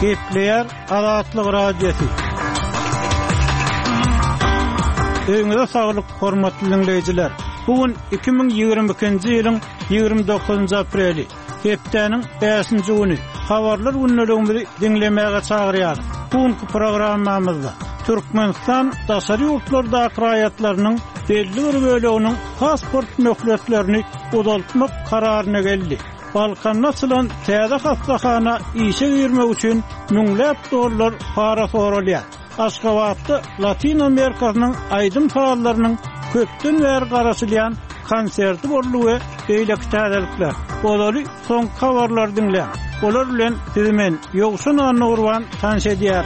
Gepleyer Azatlyk Radiosu. Öňüňizde saglyk, hormatly dinleyijiler. Bugün 2022-nji ýylyň 29-njy apreli. Hepdeniň 5-nji güni. Habarlar günlerimizi dinlemäge çagyrýar. Bugünkü programmamyzda Türkmenistan daşary ýurtlardaky raýatlarynyň belli bir böleginiň pasport möhletlerini uzaltmak kararyna geldi. Balkanna açylan täze hastahana işe girmek üçin müňläp dollar para sorulýar. Aşgabatda Latin Amerikasynyň aýdym fallarynyň köpden bäri garaşylýan konserti bolýuwy beýleki täzelikler. Bolary soň habarlar dinleýär. Olar bilen sizi men Ýogşan Anurwan tanış edýär.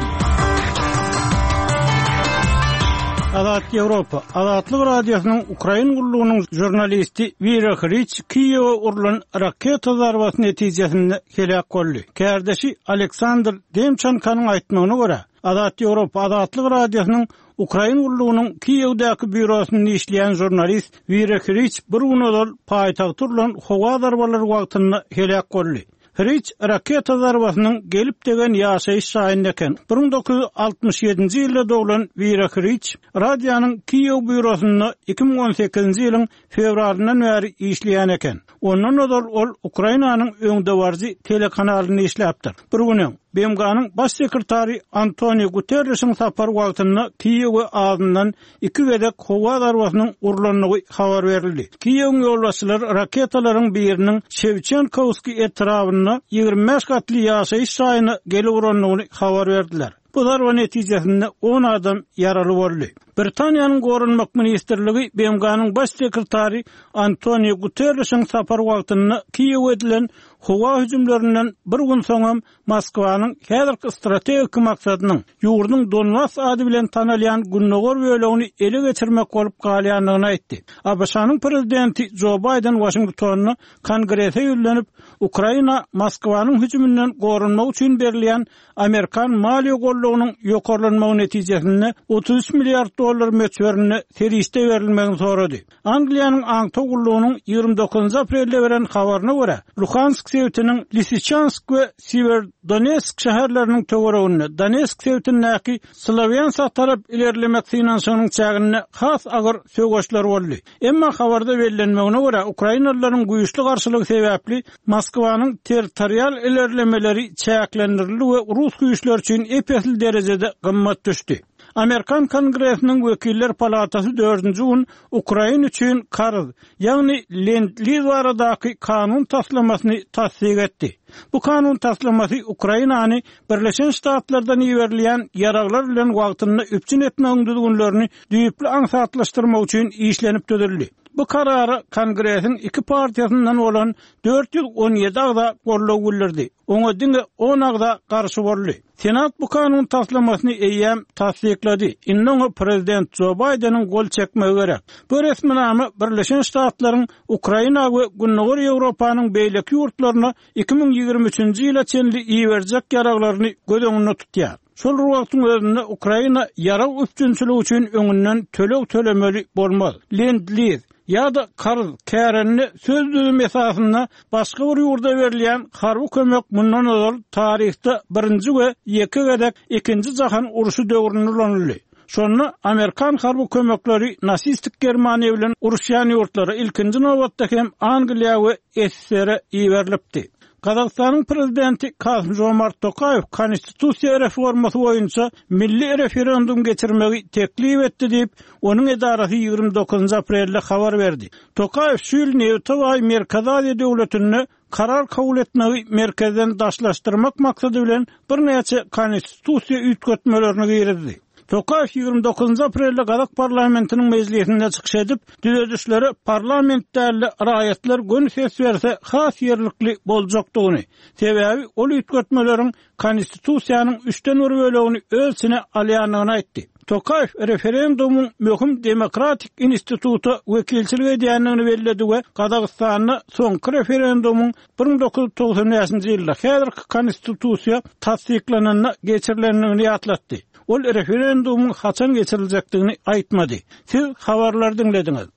Azat Ýewropa, Azatlyk Radiosynyň Ukraina gullugynyň jurnalisti Vira Hryç Kiýewe urulan raketa zarbaty netijesinde helak boldy. Kärdeşi Aleksandr Demchankanyň aýtmagyna görä, Azat Ýewropa, Azatlyk Radiosynyň Ukraina gullugynyň Kiýewdäki bürosynda işleýän jurnalist Vira Hryç bir gün paýtagtda urulan howa zarbalary wagtynda helak boldy. Hryç raketa zarbasynyň gelip degen ýaşaýyş şaýynda eken. 1967-nji ýylda doglan Vira Hryç radionyň Kiýew bürosynda 2018-nji ýylyň fevralyndan bäri işleýän eken. Ondan ol Ukrainanyň öňdewarjy telekanalyny işläpdir. Bir güni BMG'nyň baş sekretary Antonio Guterres'in sapar wagtynda Kiýewe ağzyndan 2 gedek howa zarbasynyň urulanyny habar berildi. Kiýew ýolbaşçylary raketalaryň biriniň Shevchenkovski etrawyna 25 gatly ýaşaýyş şaýyny gelip uranyny habar berdiler. Bu zarba netijesinde 10 adam yaraly boldy. Britaniýanyň Gorunmak ministrligi BMG'nyň baş sekretary Antonio Guterres'in sapar wagtynda Kiýew edilen howa hüjümlerinden bir gün soňam Moskwanyň häzirki strategik maksadynyň ýurduň Donbas ady bilen tanalýan Günnogor bölegini ele geçirmek bolup galýanlygyny aýtdy. ABŞ-nyň prezidenti Joe Biden Washingtonyň kongrese ýönlenip Ukraina Moskwanyň hüjümünden gorunmak üçin berilýän Amerikan maliýe gollugynyň ýokarlanmagy netijesinde 33 milliard dollar möçberini teriste berilmegini sorady. Angliýanyň Aňto gollugynyň 29 aprelde beren habaryna görä, Luhansk sewtiniň Lysychansk we Severodonetsk şäherleriniň töwereginde Donetsk sewtindäki Slavyansk tarap ilerlemek finansiyanyň çägine has agyr söwgeçler boldy. Emma habarda bellenmegine görä Ukrainalaryň güýçli garşylygy sebäpli Moskwanyň territorial ilerlemeleri çäklendirildi we Rus güýçleri üçin epesli derejede gymmat düşdi. Amerikan Kongresiniň Wekiller Palatasy 4-nji gün Ukraina üçin karz, ýagny Lend-Lease baradaky kanun taslamasyny tasdik etdi. Bu kanun taslamasy Ukrainany Birleşen Ştatlardan ýeberilýän ýaraglar bilen wagtynda üpçün etmegiň düzgünlerini düýüpli aňsatlaşdyrmak üçin işlenip tödürildi. Bu karara Kongresin 2 partiýasyndan bolan 417 agda gollaw bildirdi. Oňa diňe 10 agda garşy boldy. Senat bu kanun taslamasyny eýýäm tasdiklady. Innoň prezident Joe Biden'in gol çekmegi gerek. Bu resminamy Birleşen Ştatlaryň Ukraina we Günnogor Ýewropanyň beýleki ýurtlaryna 2023-nji ýyla çenli iýerjek ýaraglaryny göz öňünde tutýar. Şol wagtyň özünde Ukraina ýarag üpçünçiligi üçin öňünden tölew tölemeli bolmaz. Lend-Lease ýa-da karz kärenini söz düzüm esasynda başga bir ýurda berilýän harby kömek mundan öňki tarihde 1-nji we 2 gedek 2-nji jahan uruşy döwründe ulanyldy. Şonu Amerikan harby kömekleri nasistik Germaniýa bilen uruşýan ýurtlary ilkinji nowatda hem Angliýa we SSR iýerilipdi. Kazakstanyň prezidenti Kasym-Jomart Tokayew konstitusiýa reformasy boýunça milli referendum geçirmegi teklip etdi diýip onuň edarasy 29 aprelde habar berdi. Tokayew şu ýyl Newtow Merkez Aziýa döwletini karar kabul etmegi merkezden daşlaşdyrmak maksady bilen bir näçe konstitusiýa üýtgetmelerini girdi. Tokayew 29 aprelde Kazak parlamentiniň meclisinde çykyş edip, düzedişleri parlamentdäli raýatlar gün ses berse has ýerlikli boljakdygyny, sebäbi ol üýtgetmeleriň konstitusiýanyň 3-den bir bölegini ölçüne alýanlygyny aýtdy. Tokayew referendumuň möhüm demokratik institutu wekilçilik edýänligini belledi we Kazakstanyň soňky referendumuň 1990-njy ýylda häzirki konstitusiýa tasdiklanyna geçirilenligini ýatlatdy. Ol referendumuň haçan geçiriljekdigini aýtmady. Siz habarlar dinlediňiz.